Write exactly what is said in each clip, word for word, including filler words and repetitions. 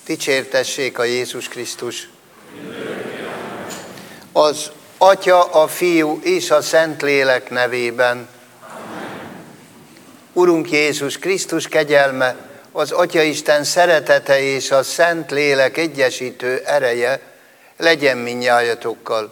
Dicsértessék a Jézus Krisztus! Az Atya, a Fiú és a Szentlélek nevében. Amen. Urunk Jézus Krisztus kegyelme, az Atyaisten szeretete és a Szentlélek egyesítő ereje legyen mindnyájatokkal.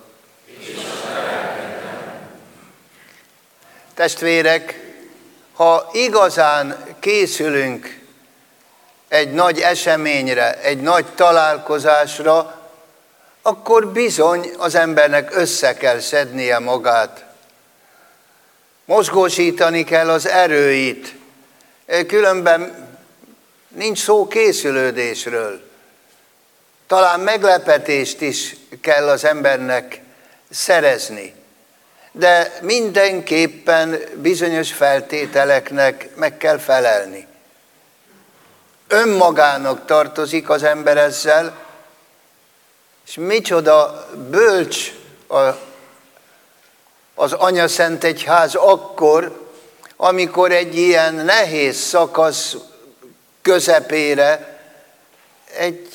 Testvérek, ha igazán készülünk egy nagy eseményre, egy nagy találkozásra, akkor bizony az embernek össze kell szednie magát. Mozgósítani kell az erőit, különben nincs szó készülődésről. Talán meglepetést is kell az embernek szerezni, de mindenképpen bizonyos feltételeknek meg kell felelni. Önmagának tartozik az ember ezzel, és micsoda bölcs a, az Anyaszentegyház akkor, amikor egy ilyen nehéz szakasz közepére egy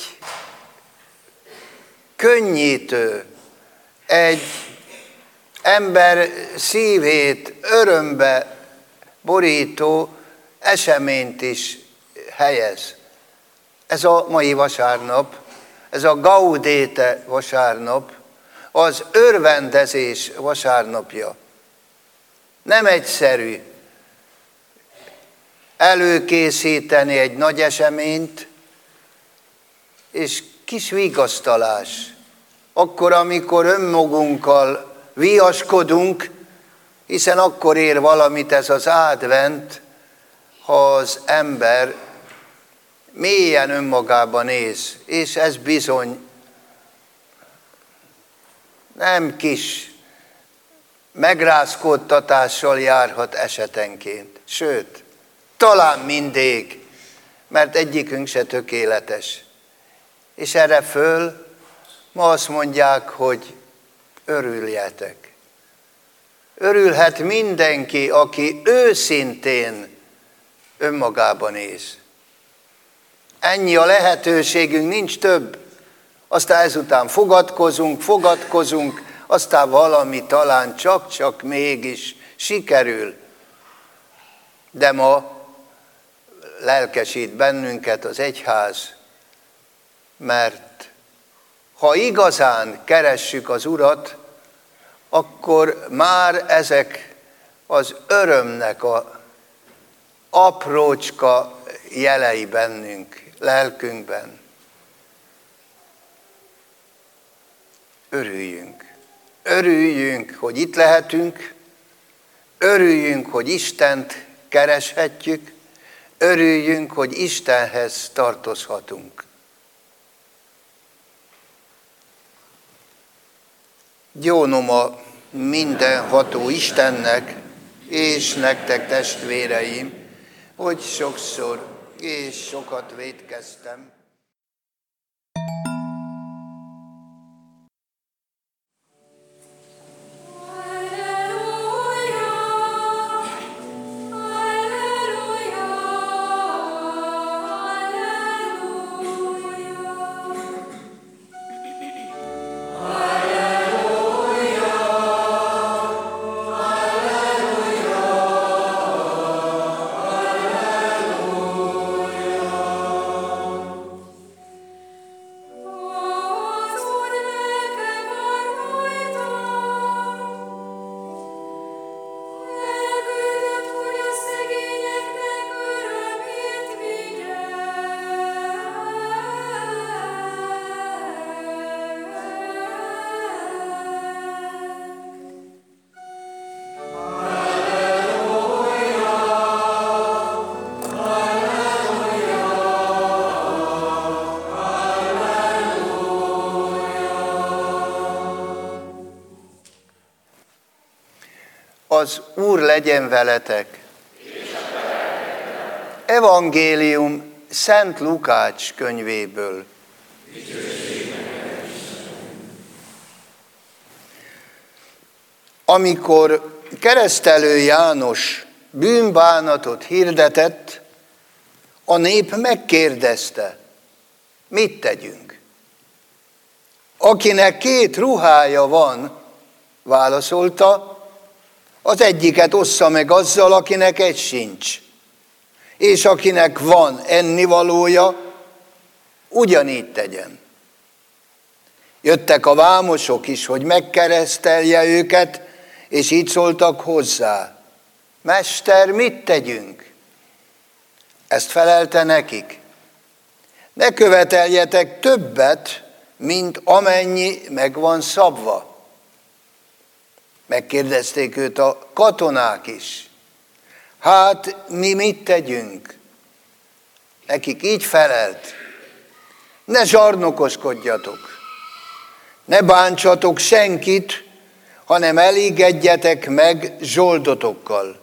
könnyítő, egy ember szívét örömbe borító eseményt is helyez. Ez a mai vasárnap, ez a Gaudete vasárnap, az örvendezés vasárnapja. Nem egyszerű előkészíteni egy nagy eseményt, és kis vigasztalás. Akkor, amikor önmagunkkal viaskodunk, hiszen akkor ér valamit ez az advent, ha az ember mélyen önmagában néz, és ez bizony nem kis megrázkódtatással járhat esetenként. Sőt, talán mindig, mert egyikünk se tökéletes. És erre föl ma azt mondják, hogy örüljetek. Örülhet mindenki, aki őszintén önmagában néz. Ennyi a lehetőségünk, nincs több. Aztán ezután fogadkozunk, fogadkozunk, aztán valami talán csak-csak mégis sikerül. De ma lelkesít bennünket az egyház, mert ha igazán keressük az Urat, akkor már ezek az örömnek a aprócska jelei bennünk, lelkünkben. Örüljünk. Örüljünk, hogy itt lehetünk, örüljünk, hogy Istent kereshetjük, örüljünk, hogy Istenhez tartozhatunk. Gyónom a mindenható Istennek, és nektek testvéreim, hogy sokszor és sokat vétkeztem. Az Úr legyen veletek. Evangélium Szent Lukács könyvéből. Amikor keresztelő János bűnbánatot hirdetett, a nép megkérdezte, mit tegyünk? Akinek két ruhája van, válaszolta, az egyiket ossza meg azzal, akinek egy sincs. És akinek van ennivalója, ugyanígy tegyen. Jöttek a vámosok is, hogy megkeresztelje őket, és így szóltak hozzá: Mester, mit tegyünk? Ezt felelte nekik: ne követeljetek többet, mint amennyi meg van szabva. Megkérdezték őt a katonák is: hát mi mit tegyünk? Nekik így felelt: ne zsarnokoskodjatok, ne bántsatok senkit, hanem elégedjetek meg zsoldotokkal.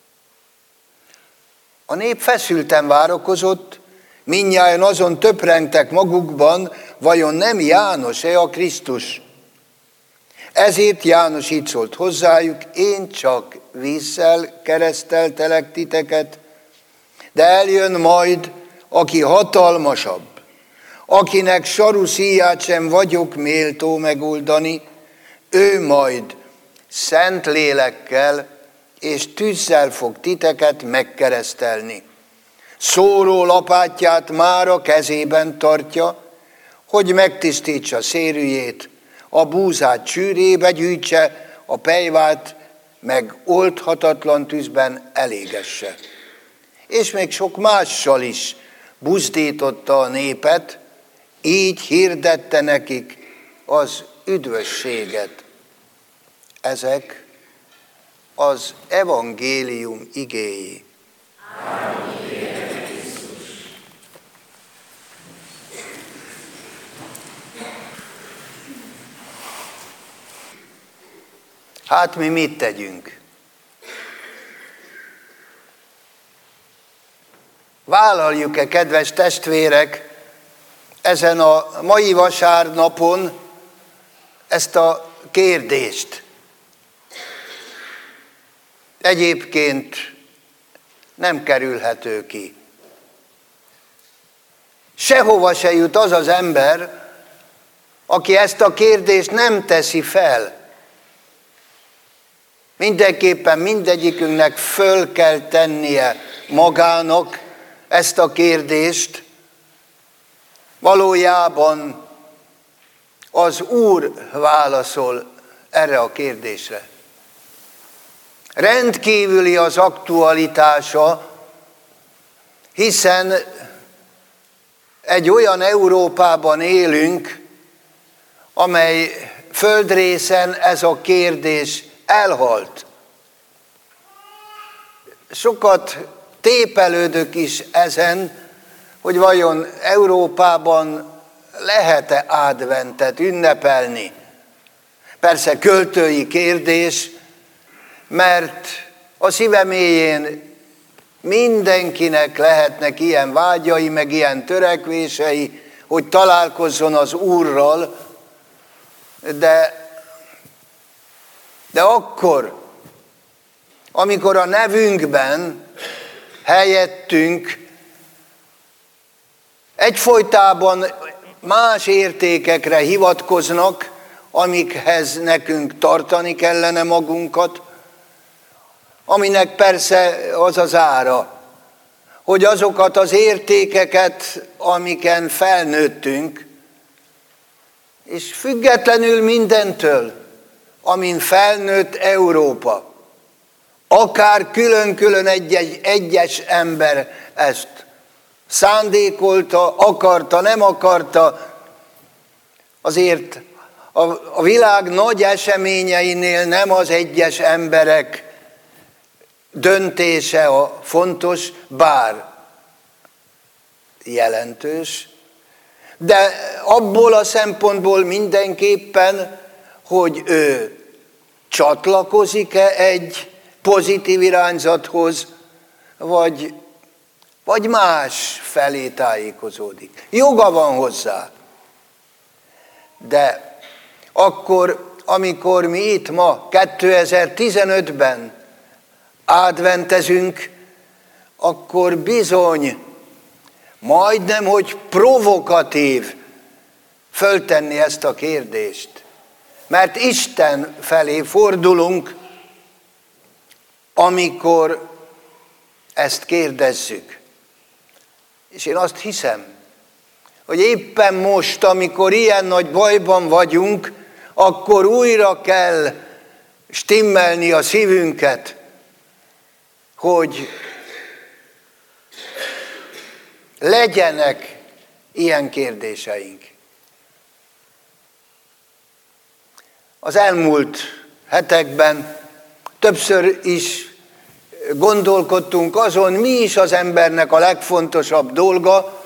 A nép feszülten várakozott, mindnyájan azon töprengtek magukban, vajon nem János-e a Krisztus? Ezért János így szólt hozzájuk: én csak vízzel kereszteltelek titeket, de eljön majd, aki hatalmasabb, akinek saru szíját sem vagyok méltó megoldani, ő majd szent lélekkel és tűzzel fog titeket megkeresztelni. Szóró lapátját már a kezében tartja, hogy megtisztítsa szérűjét, a búzát csűrébe gyűjtse, a pejvát meg oldhatatlan tűzben elégesse. És még sok mással is buzdította a népet, így hirdette nekik az üdvösséget. Ezek az evangélium igéi. Hát mi mit tegyünk? Vállaljuk-e, kedves testvérek, ezen a mai vasárnapon ezt a kérdést? Egyébként nem kerülhető ki. Sehova se jut az az ember, aki ezt a kérdést nem teszi fel. Mindenképpen mindegyikünknek föl kell tennie magának ezt a kérdést. Valójában az Úr válaszol erre a kérdésre. Rendkívüli az aktualitása, hiszen egy olyan Európában élünk, amely földrészen ez a kérdés elhalt. Sokat tépelődök is ezen, hogy vajon Európában lehet-e adventet ünnepelni. Persze költői kérdés, mert a szíve mélyén mindenkinek lehetnek ilyen vágyai, meg ilyen törekvései, hogy találkozzon az Úrral, de De akkor, amikor a nevünkben, helyettünk egyfolytában más értékekre hivatkoznak, amikhez nekünk tartani kellene magunkat, aminek persze az az ára, hogy azokat az értékeket, amiken felnőttünk, és függetlenül mindentől, amin felnőtt Európa, akár külön-külön egy-egy, egyes ember ezt szándékolta, akarta, nem akarta, azért a, a világ nagy eseményeinél nem az egyes emberek döntése a fontos, bár jelentős, de abból a szempontból mindenképpen, hogy ő csatlakozik-e egy pozitív irányzathoz, vagy, vagy más felé tájékozódik. Joga van hozzá. De akkor, amikor mi itt ma kétezer-tizenötben adventezünk, akkor bizony majdnem, hogy provokatív föltenni ezt a kérdést. Mert Isten felé fordulunk, amikor ezt kérdezzük. És én azt hiszem, hogy éppen most, amikor ilyen nagy bajban vagyunk, akkor újra kell stimmelni a szívünket, hogy legyenek ilyen kérdéseink. Az elmúlt hetekben többször is gondolkodtunk azon, mi is az embernek a legfontosabb dolga,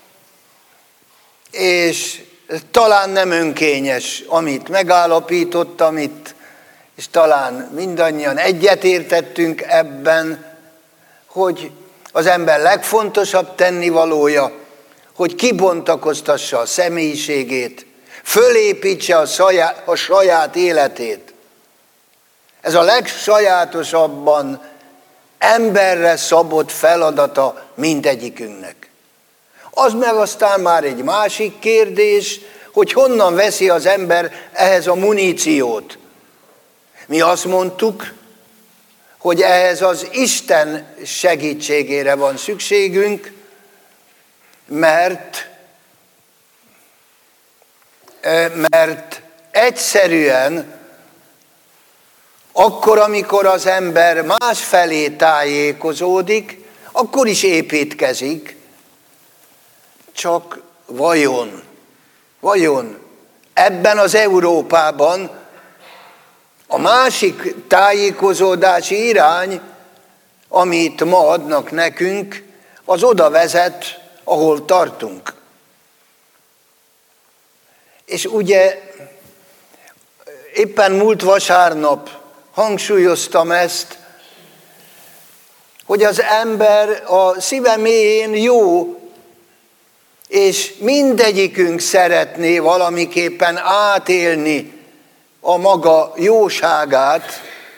és talán nem önkényes, amit megállapítottam itt, és talán mindannyian egyetértettünk ebben, hogy az ember legfontosabb tennivalója, hogy kibontakoztassa a személyiségét, fölépítse a saját, a saját életét. Ez a legsajátosabban emberre szabott feladata mindegyikünknek. Az meg aztán már egy másik kérdés, hogy honnan veszi az ember ehhez a muníciót. Mi azt mondtuk, hogy ehhez az Isten segítségére van szükségünk, mert, mert egyszerűen akkor, amikor az ember másfelé tájékozódik, akkor is építkezik, csak vajon, vajon ebben az Európában a másik tájékozódási irány, amit ma adnak nekünk, az oda vezet, ahol tartunk. És ugye éppen múlt vasárnap hangsúlyoztam ezt, hogy az ember a szíve mélyén jó, és mindegyikünk szeretné valamiképpen átélni a maga jóságát.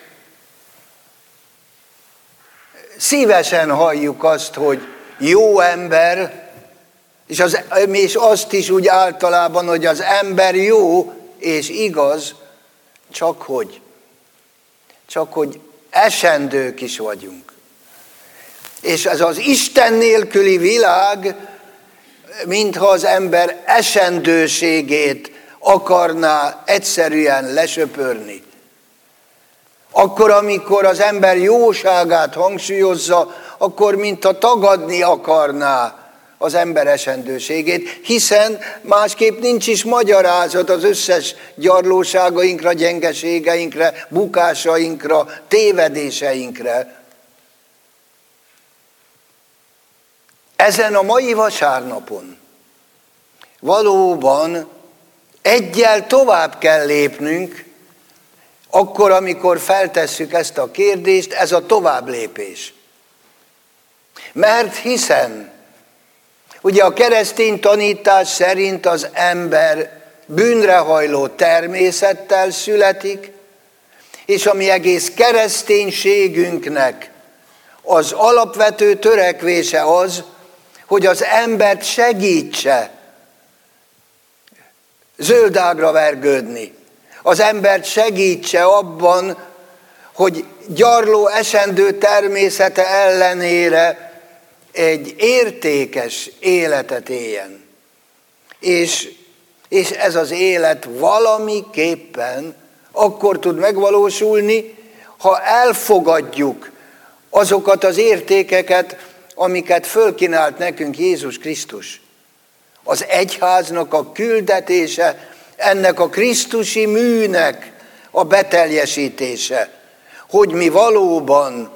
Szívesen halljuk azt, hogy jó ember, és, az, és azt is úgy általában, hogy az ember jó és igaz, csak hogy, csak hogy esendők is vagyunk. És ez az Isten nélküli világ, mintha az ember esendőségét akarná egyszerűen lesöpörni. Akkor, amikor az ember jóságát hangsúlyozza, akkor mintha tagadni akarná az ember esendőségét, hiszen másképp nincs is magyarázat az összes gyarlóságainkra, gyengeségeinkre, bukásainkra, tévedéseinkre. Ezen a mai vasárnapon valóban egyel tovább kell lépnünk, akkor, amikor feltesszük ezt a kérdést, ez a tovább lépés. Mert hiszen, ugye a keresztény tanítás szerint az ember bűnrehajló természettel születik, és a mi egész kereszténységünknek az alapvető törekvése az, hogy az embert segítse zöldágra vergődni. Az embert segítse abban, hogy gyarló, esendő természete ellenére egy értékes életet éljen. És, és ez az élet valamiképpen akkor tud megvalósulni, ha elfogadjuk azokat az értékeket, amiket fölkínált nekünk Jézus Krisztus. Az egyháznak a küldetése, ennek a krisztusi műnek a beteljesítése, hogy mi valóban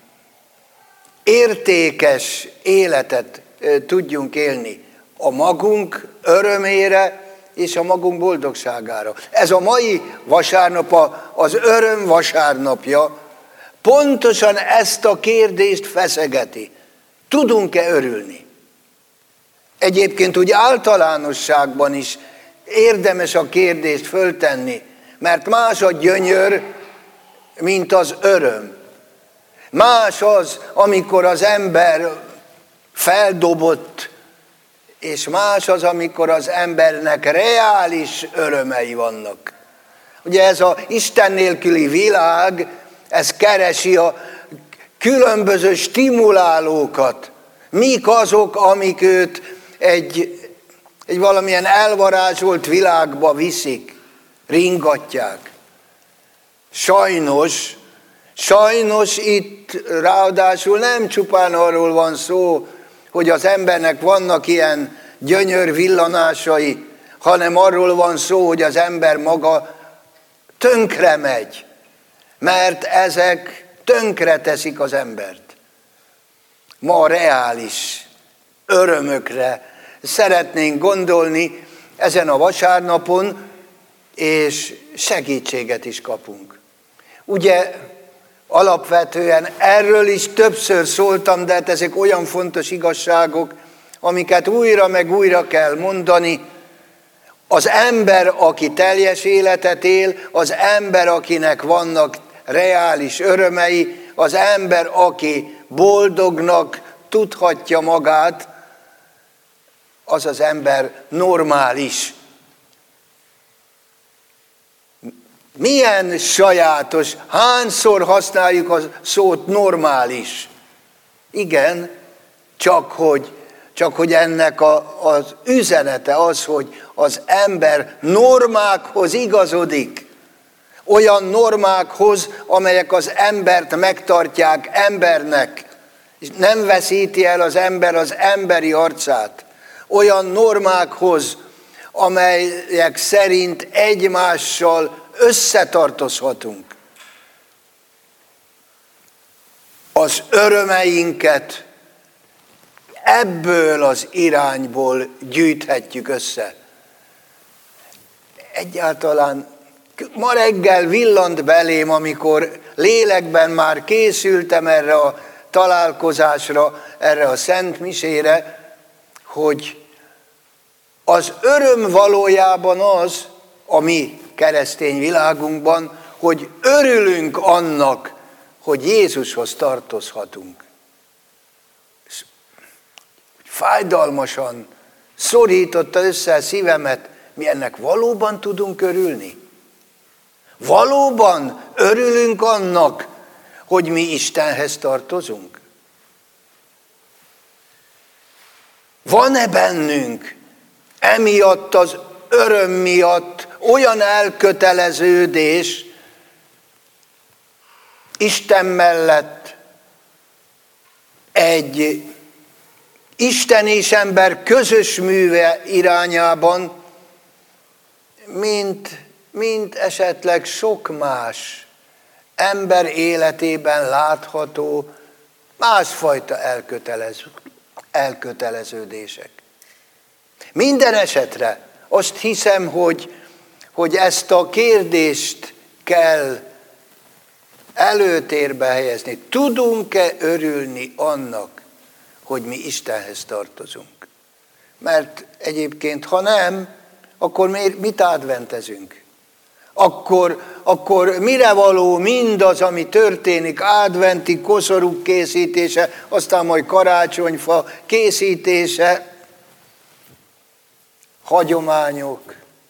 értékes életet tudjunk élni a magunk örömére és a magunk boldogságára. Ez a mai vasárnap az öröm vasárnapja, pontosan ezt a kérdést feszegeti. Tudunk-e örülni? Egyébként úgy általánosságban is érdemes a kérdést föltenni, mert más a gyönyör, mint az öröm. Más az, amikor az ember feldobott és más az, amikor az embernek reális örömei vannak. Ugye ez az Isten nélküli világ, ez keresi a különböző stimulálókat. Mik azok, amik őt egy, egy valamilyen elvarázsolt világba viszik, ringatják. Sajnos, sajnos itt ráadásul nem csupán arról van szó, hogy az embernek vannak ilyen gyönyör villanásai, hanem arról van szó, hogy az ember maga tönkre megy, mert ezek tönkre teszik az embert. Ma reális örömökre szeretnénk gondolni ezen a vasárnapon, és segítséget is kapunk. Ugye alapvetően erről is többször szóltam, de hát ezek olyan fontos igazságok, amiket újra meg újra kell mondani. Az ember, aki teljes életet él, az ember, akinek vannak reális örömei, az ember, aki boldognak tudhatja magát, az az ember normális. Milyen sajátos, hányszor használjuk a szót normális? Igen, csak hogy, csak hogy ennek a, az üzenete az, hogy az ember normákhoz igazodik. Olyan normákhoz, amelyek az embert megtartják embernek. És nem veszíti el az ember az emberi arcát. Olyan normákhoz, amelyek szerint egymással összetartozhatunk. Az örömeinket ebből az irányból gyűjthetjük össze. Egyáltalán ma reggel villant belém, amikor lélekben már készültem erre a találkozásra, erre a Szent Misére, hogy az öröm valójában az, a mi keresztény világunkban, hogy örülünk annak, hogy Jézushoz tartozhatunk. És fájdalmasan szorította össze a szívemet, mi ennek valóban tudunk örülni? Valóban örülünk annak, hogy mi Istenhez tartozunk? Van-e bennünk emiatt az öröm miatt olyan elköteleződés Isten mellett egy Isten és ember közös műve irányában, mint, mint esetleg sok más ember életében látható másfajta elkötelező, elköteleződések. Minden esetre azt hiszem, hogy, hogy ezt a kérdést kell előtérbe helyezni. Tudunk-e örülni annak, hogy mi Istenhez tartozunk? Mert egyébként, ha nem, akkor mit adventezünk? Akkor, akkor mire való mindaz, ami történik, adventi koszorúk készítése, aztán majd karácsonyfa készítése, hagyományok,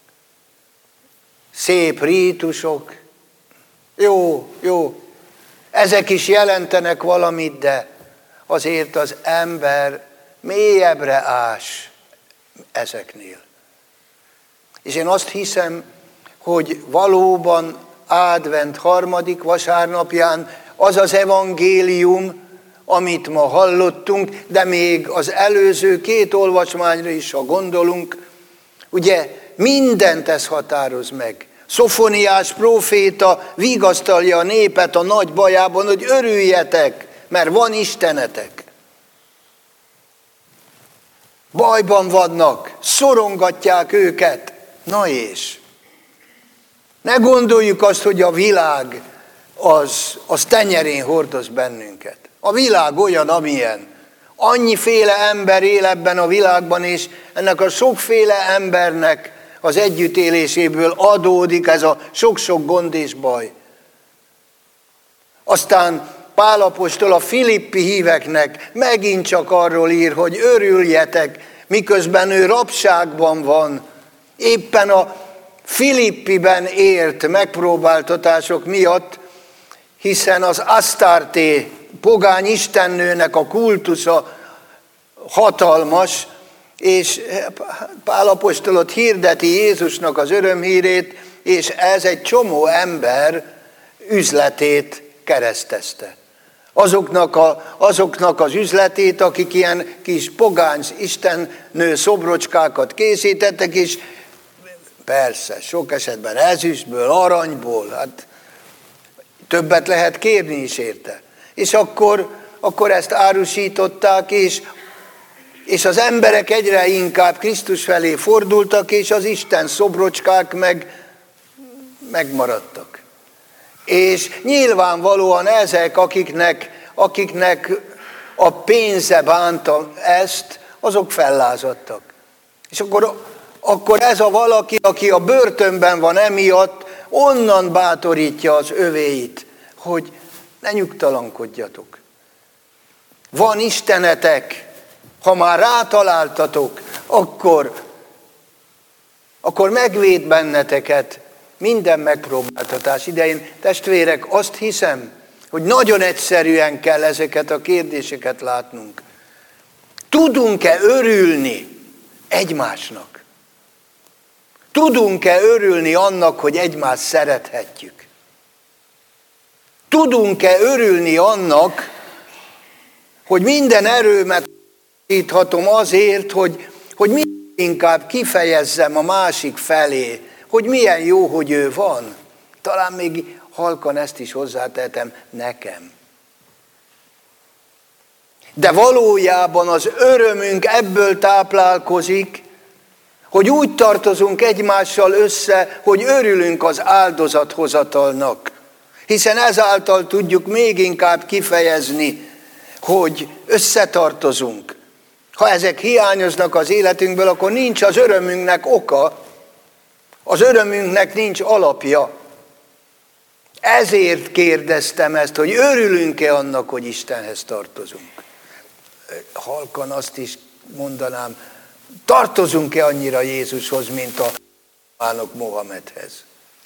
szép rítusok. Jó, jó, ezek is jelentenek valamit, de azért az ember mélyebbre ás ezeknél. És én azt hiszem, hogy valóban advent harmadik vasárnapján az az evangélium, amit ma hallottunk, de még az előző két olvasmányra is, ha gondolunk, ugye mindent ez határoz meg. Szofoniás próféta vigasztalja a népet a nagy bajában, hogy örüljetek, mert van Istenetek. Bajban vannak, szorongatják őket. Na és? Ne gondoljuk azt, hogy a világ az, az tenyerén hordoz bennünket. A világ olyan, amilyen. Annyiféle ember él ebben a világban, és ennek a sokféle embernek az együttéléséből adódik ez a sok-sok gond és baj. Aztán Pál apostol a filippi híveknek megint csak arról ír, hogy örüljetek, miközben ő rabságban van, éppen a Filippiben ért megpróbáltatások miatt, hiszen az Asztárté pogány istennőnek a kultusza hatalmas, és Pál apostol ott hirdeti Jézusnak az örömhírét, és ez egy csomó ember üzletét keresztezte. Azoknak, a, azoknak az üzletét, akik ilyen kis pogány istennő szobrocskákat készítettek, és persze, sok esetben ezüstből, aranyból, hát többet lehet kérni is érte. És akkor, akkor ezt árusították, és, és az emberek egyre inkább Krisztus felé fordultak, és az Isten szobrocskák meg megmaradtak. És nyilvánvalóan ezek, akiknek, akiknek a pénze bánta ezt, azok fellázadtak. És akkor, akkor ez a valaki, aki a börtönben van emiatt, onnan bátorítja az övéit, hogy ne nyugtalankodjatok. Van istenetek, ha már rátaláltatok, akkor, akkor megvéd benneteket minden megpróbáltatás idején. Testvérek, azt hiszem, hogy nagyon egyszerűen kell ezeket a kérdéseket látnunk. Tudunk-e örülni egymásnak? Tudunk-e örülni annak, hogy egymást szerethetjük? Tudunk-e örülni annak, hogy minden erőmet adhatom azért, hogy, hogy minél inkább kifejezzem a másik felé, hogy milyen jó, hogy ő van. Talán még halkan ezt is hozzátehetem, nekem. De valójában az örömünk ebből táplálkozik, hogy úgy tartozunk egymással össze, hogy örülünk az áldozathozatalnak. Hiszen ezáltal tudjuk még inkább kifejezni, hogy összetartozunk. Ha ezek hiányoznak az életünkből, akkor nincs az örömünknek oka, az örömünknek nincs alapja. Ezért kérdeztem ezt, hogy örülünk-e annak, hogy Istenhez tartozunk. Halkan azt is mondanám, tartozunk-e annyira Jézushoz, mint a mánok Mohamedhez?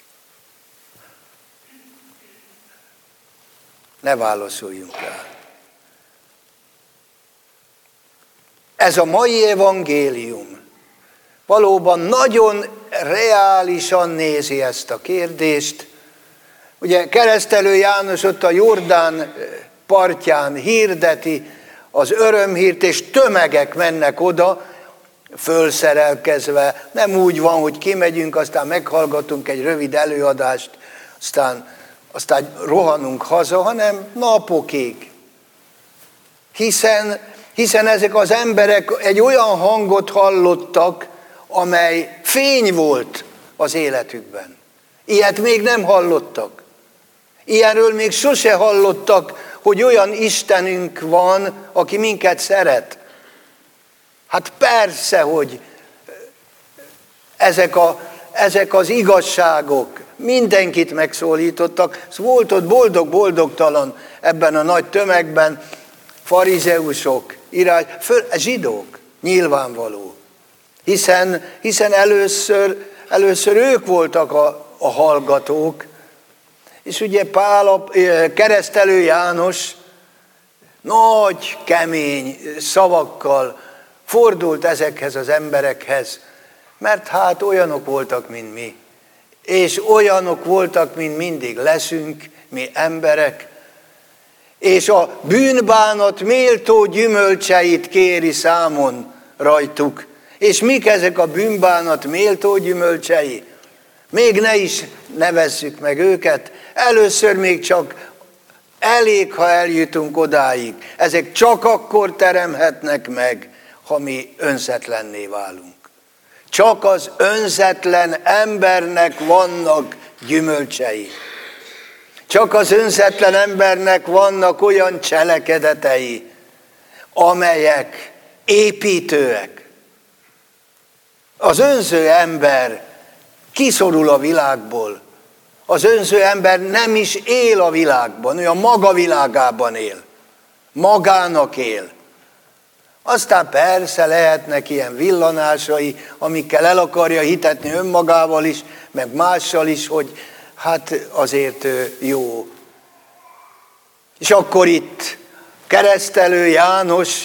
Ne válaszoljunk rá. Ez a mai evangélium valóban nagyon reálisan nézi ezt a kérdést. Ugye Keresztelő János ott a Jordán partján hirdeti az örömhírt, és tömegek mennek oda, fölszerelkezve. Nem úgy van, hogy kimegyünk, aztán meghallgatunk egy rövid előadást, aztán, aztán rohanunk haza, hanem napokig. Hiszen, hiszen ezek az emberek egy olyan hangot hallottak, amely fény volt az életükben. Ilyet még nem hallottak. Ilyenről még sose hallottak, hogy olyan Istenünk van, aki minket szeret. Hát persze, hogy ezek, a, ezek az igazságok mindenkit megszólítottak. Volt ott boldog-boldogtalan ebben a nagy tömegben, farizeusok, írás, föl, zsidók, nyilvánvaló. Hiszen, hiszen először, először ők voltak a, a hallgatók, és ugye Pál, Keresztelő János nagy, kemény szavakkal fordult ezekhez az emberekhez, mert hát olyanok voltak, mint mi. És olyanok voltak, mint mindig leszünk, mi emberek. És a bűnbánat méltó gyümölcseit kéri számon rajtuk. És mik ezek a bűnbánat méltó gyümölcsei? Még ne is nevezzük meg őket. Először még csak elég, ha eljutunk odáig. Ezek csak akkor teremhetnek meg, ha mi önzetlenné válunk. Csak az önzetlen embernek vannak gyümölcsei. Csak az önzetlen embernek vannak olyan cselekedetei, amelyek építőek. Az önző ember kiszorul a világból. Az önző ember nem is él a világban, ő a maga világában él. Magának él. Aztán persze lehetnek ilyen villanásai, amikkel el akarja hitetni önmagával is, meg mással is, hogy hát azért jó. És akkor itt keresztelő János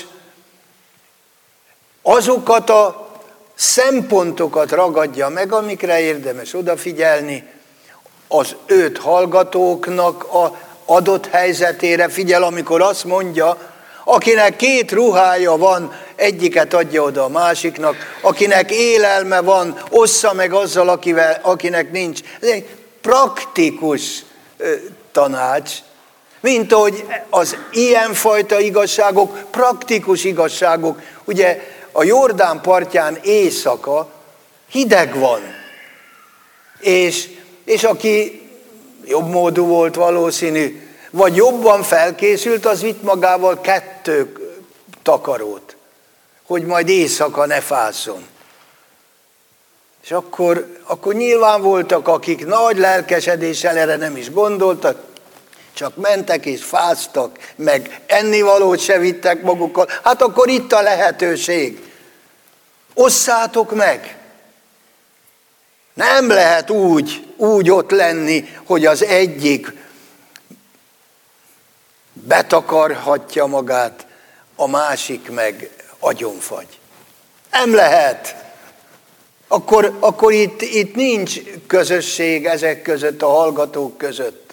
azokat a szempontokat ragadja meg, amikre érdemes odafigyelni, az őt hallgatóknak a adott helyzetére figyel, amikor azt mondja, akinek két ruhája van, egyiket adja oda a másiknak, akinek élelme van, ossza meg azzal, akivel, akinek nincs. Ez egy praktikus ö, tanács, mint ahogy az ilyenfajta igazságok, praktikus igazságok. Ugye a Jordán partján éjszaka hideg van, és, és aki jobb módú volt valószínű, vagy jobban felkészült, az vitt magával kettő takarót, hogy majd éjszaka ne fázzon. És akkor, akkor nyilván voltak, akik nagy lelkesedéssel erre nem is gondoltak, csak mentek és fáztak, meg ennivalót se vittek magukkal. Hát akkor itt a lehetőség. Osszátok meg! Nem lehet úgy, úgy ott lenni, hogy az egyik betakarhatja magát, a másik meg agyonfagy. Nem lehet. Akkor, akkor itt, itt nincs közösség ezek között, a hallgatók között.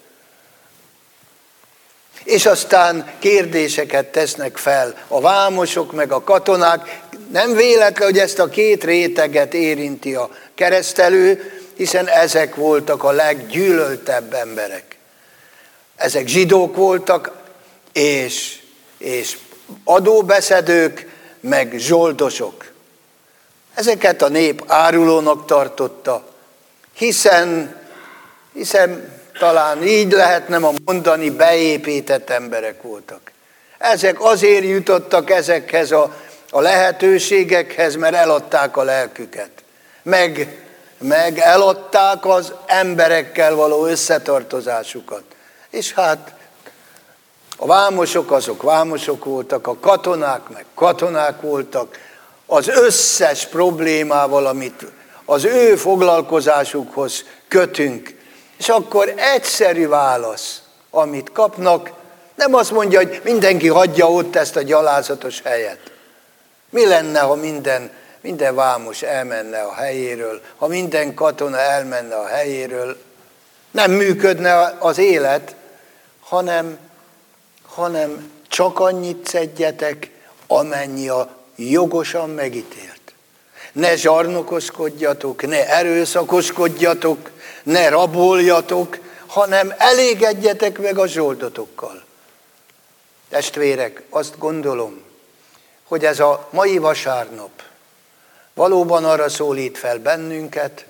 És aztán kérdéseket tesznek fel a vámosok meg a katonák. Nem véletlen, hogy ezt a két réteget érinti a keresztelő, hiszen ezek voltak a leggyűlöltebb emberek. Ezek zsidók voltak, és, és adóbeszedők, meg zsoldosok. Ezeket a nép árulónak tartotta, hiszen, hiszen talán így lehetne ma mondani, beépített emberek voltak. Ezek azért jutottak ezekhez a, a lehetőségekhez, mert eladták a lelküket. Meg, meg eladták az emberekkel való összetartozásukat. És hát a vámosok azok vámosok voltak, a katonák meg katonák voltak, az összes problémával, amit az ő foglalkozásukhoz kötünk. És akkor egyszerű válasz, amit kapnak, nem azt mondja, hogy mindenki hagyja ott ezt a gyalázatos helyet. Mi lenne, ha minden, minden vámos elmenne a helyéről, ha minden katona elmenne a helyéről? Nem működne az élet, hanem, hanem csak annyit szedjetek, amennyi a jogosan megítélt. Ne zsarnokoskodjatok, ne erőszakoskodjatok, ne raboljatok, hanem elégedjetek meg a zsoldotokkal. Testvérek, azt gondolom, hogy ez a mai vasárnap valóban arra szólít fel bennünket,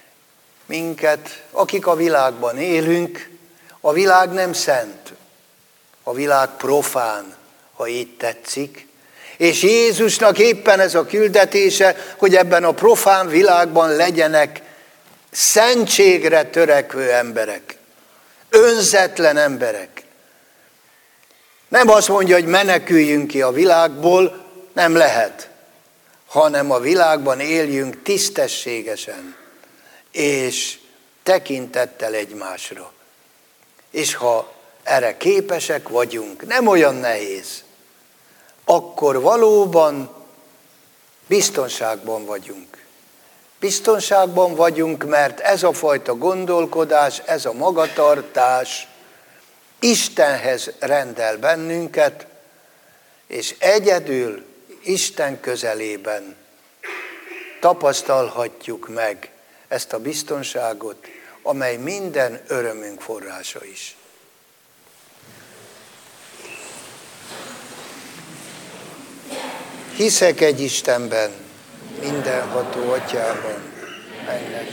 minket, akik a világban élünk. A világ nem szent, a világ profán, ha így tetszik. És Jézusnak éppen ez a küldetése, hogy ebben a profán világban legyenek szentségre törekvő emberek, önzetlen emberek. Nem azt mondja, hogy meneküljünk ki a világból, nem lehet, hanem a világban éljünk tisztességesen, és tekintettel egymásra. És ha erre képesek vagyunk, nem olyan nehéz, akkor valóban biztonságban vagyunk. Biztonságban vagyunk, mert ez a fajta gondolkodás, ez a magatartás Istenhez rendel bennünket, és egyedül Isten közelében tapasztalhatjuk meg ezt a biztonságot, amely minden örömünk forrása is. Hiszek egy Istenben, mindenható Atyában, mennek.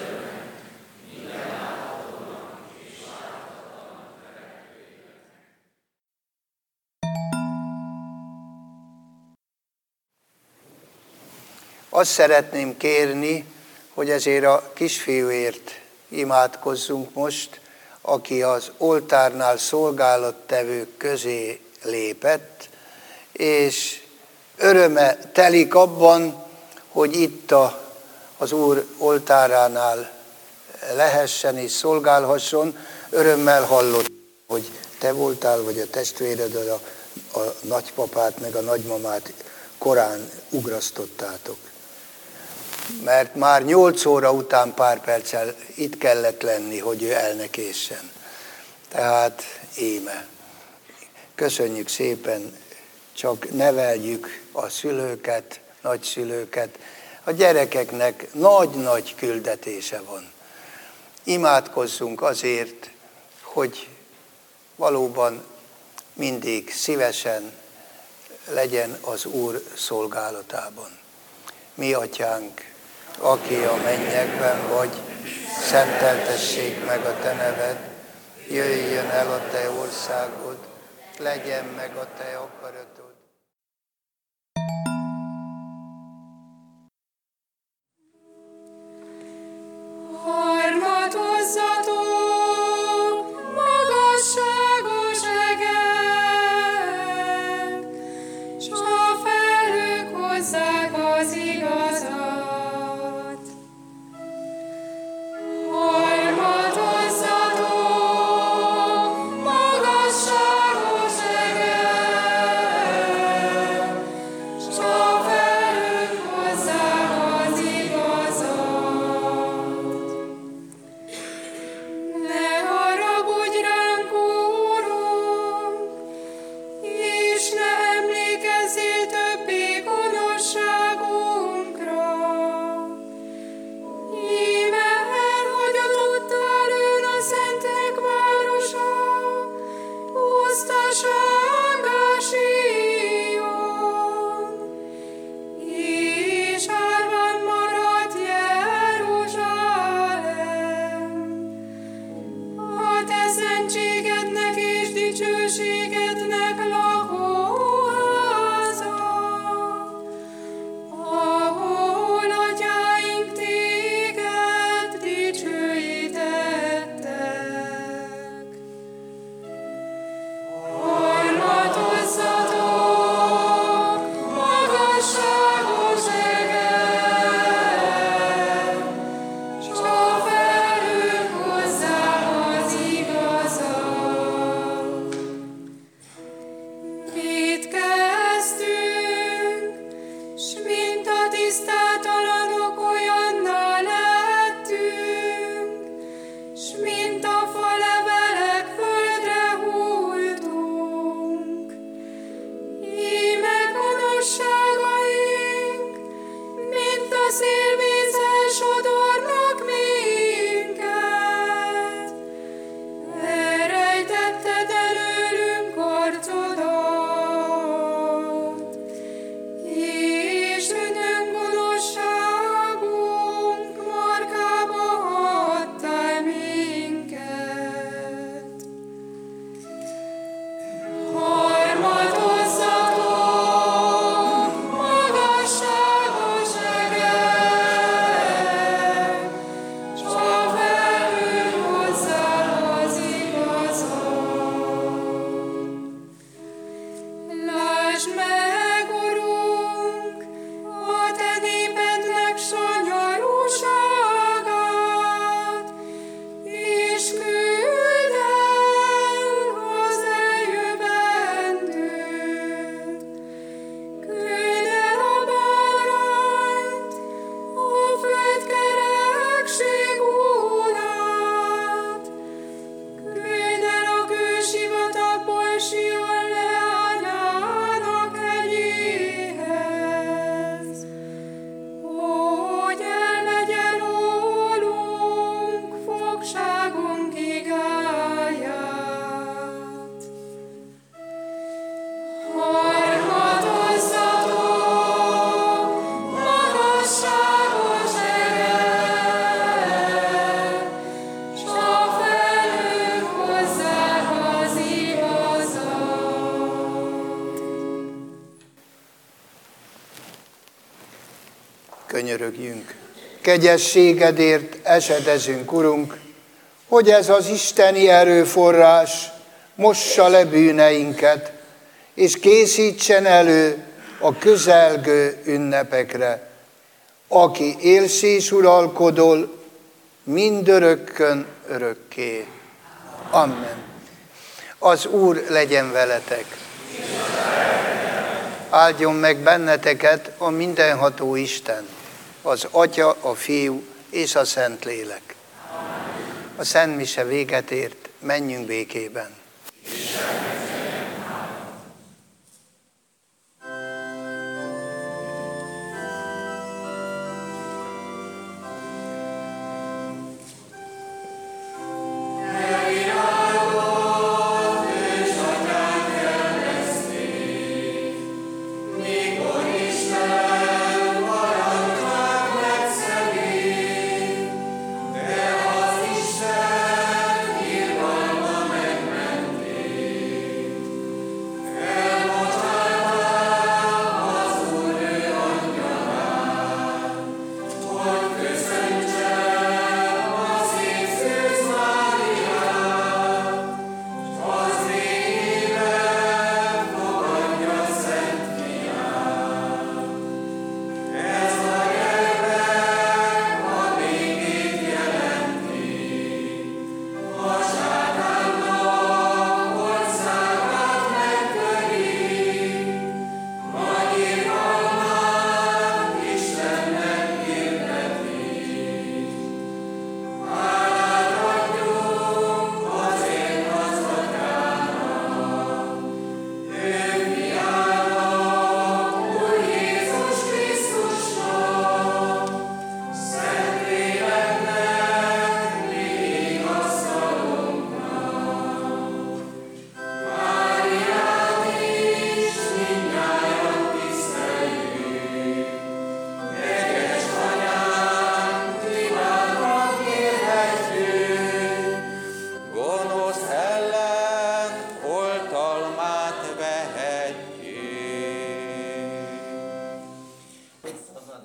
Azt szeretném kérni, hogy ezért a kisfiúért imádkozzunk most, aki az oltárnál szolgálattevők közé lépett, és öröme telik abban, hogy itt a, az Úr oltáránál lehessen és szolgálhasson. Örömmel hallott, hogy te voltál, vagy a testvéred, a, a nagypapát, meg a nagymamát korán ugrasztottátok. Mert már nyolc óra után pár perccel itt kellett lenni, hogy ő el ne késsen. Tehát íme. Köszönjük szépen, csak neveljük a szülőket, nagyszülőket. A gyerekeknek nagy-nagy küldetése van. Imádkozzunk azért, hogy valóban mindig szívesen legyen az Úr szolgálatában. Mi atyánk, aki a mennyekben vagy, szenteltessék meg a te neved, jöjjön el a te országod, legyen meg a te akaratod. Harmatozzatok, magasságos egek, s a felhők hozzák az igazat. Harmatozzatok, magasságos egek, s a felhők hozzák az igazat. Ne haragudj ránk, Úrunk, és ne emlékezzél többé gonoszságunkra. Íme elhagyatottá lőn a szentek városa, pusztasággá síjon, és árván maradt Jeruzsálem. A te szentségednek és dicsőségednek lakóháza, ahol atyáink téged dicsőítettek. Harmatozzatok, magasságos egek, s a felhők hozzák az igazat. Mit kezdtünk, s mint a tisztátalanok olyanná lettünk, s mint a falevelek földre hulltunk. Íme gonoszságaink, mint a szélvízzel sodornak minket. Elrejtetted előlünk arcodat, és bűnünk gonoszságunk markába adtál minket. Harmatozzatok, magasságos egek, s a felhők hozzák az igazat. Lásd meg, Urunk, a te népednek sanyarúságát, és küldd el az eljövendőt. Küldd el a bálványt, a föld kerekség úrát. Küldd el a kősivatagból Sion leányának hegyéhez, hogy elvegye rólunk fogságunk igáját. Harmatozzatok, magasságos egek, s a felhők hozzák az igazat. Könyörögjünk. Kegyességedért esedezünk, Urunk, hogy ez az isteni erőforrás mossa le bűneinket, és készítsen elő a közelgő ünnepekre, aki élsz és uralkodol mindörökkön örökké. Amen. Az Úr legyen veletek. Áldjon meg benneteket a mindenható Isten, az Atya, a Fiú és a Szentlélek. A Szent Mise véget ért, menjünk békében.